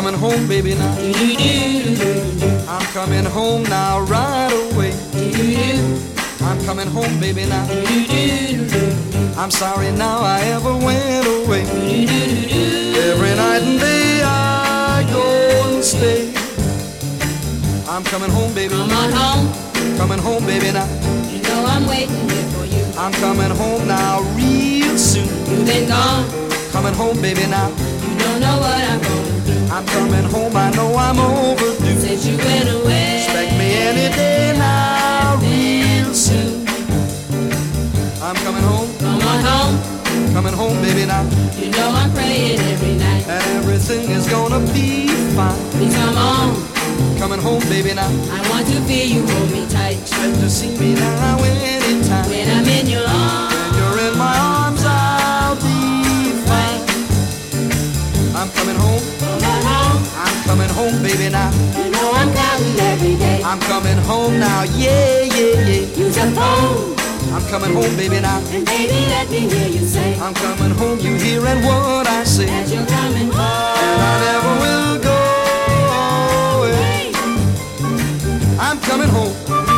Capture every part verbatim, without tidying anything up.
coming home, baby, now. I'm coming home now, right away. I'm coming home, baby, now. I'm sorry now I ever went away. Every night and day I go and stay. I'm coming home, baby. Come on home. Coming home, baby, now. You know I'm waiting here for you. I'm coming home now real soon. You've been gone. Coming home, baby, now. You don't know what I'm going through. I'm coming home, I know I'm overdue. Since you went away. Expect me any day now, real soon. I'm coming home. Come on home. Coming home, baby, now. You know I'm praying every night. And everything is gonna be fine. Please come on. Coming home, baby, now. I want to feel you hold me tight. Expect to see me now anytime. When I'm in your arms. When you're in my arms, I'll be fine. I'm coming home. Come on home. I'm coming home, baby, now. You know I'm counting every day. I'm coming home now, yeah, yeah, yeah. Use a phone. I'm coming home, baby, now. And baby, let me hear you say. I'm coming home, you hearing what I say. That you're coming home. And I never will go away. I'm coming home.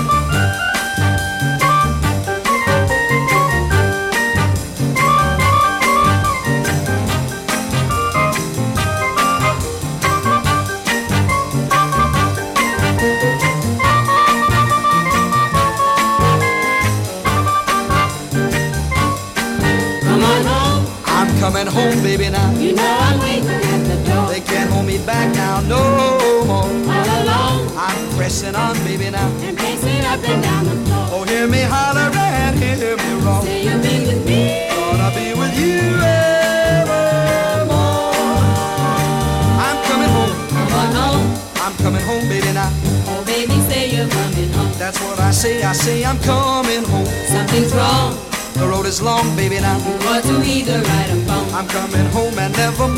Coming home, baby, now. You know I'm waiting at the door. They can't hold me back now, no more. All alone. I'm pressing on, baby, now. And pacing up and down the floor. Oh, hear me holler and hear me roar. Say you've been with me. Gonna be with you evermore. I'm coming home. Come on home. I'm coming home, baby, now. Oh, baby, say you're coming home. That's what I say, I say I'm coming home. Something's wrong. The road is long, baby, now. You ought to either right or wrong. I'm coming home and never